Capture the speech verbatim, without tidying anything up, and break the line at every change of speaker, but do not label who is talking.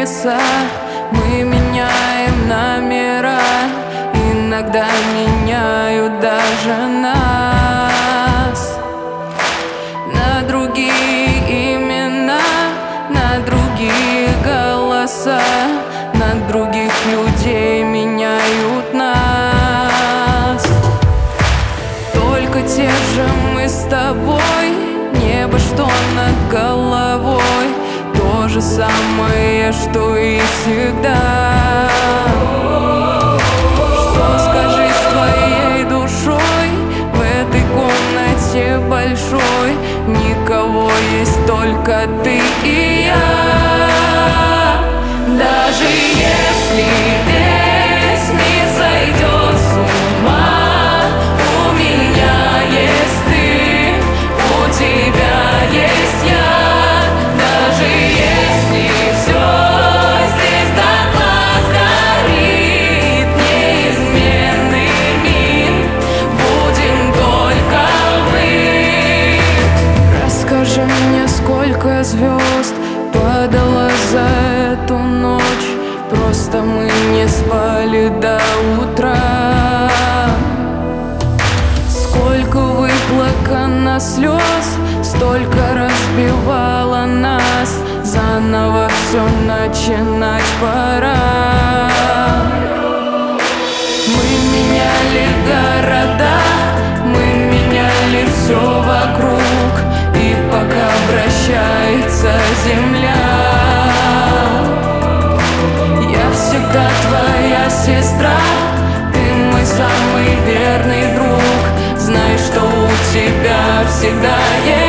адреса, мы меняем номера, иногда меняют даже нас на другие имена, на другие голоса, на других людей меняют нас. Только те же мы с тобой, небо, что над головой, то же самое, что и всегда. Что скажи с твоей душой в этой комнате большой? Никого, есть только ты и я. Даже если весь мир сойдет с ума, у меня есть ты, у тебя есть я. Даже если все здесь дотла сгорит, неизменный мир, будем только мы. Расскажи мне, сколько звезд падало за эту ночь, просто мы не спали до утра. Сколько выплакано слез, столько разбивало нас, заново все начинать пора. Мы меняли города, мы меняли все вокруг, и пока вращается земля, я всегда твоя сестра, ты мой самый верный друг. Знай, что у тебя всегда есть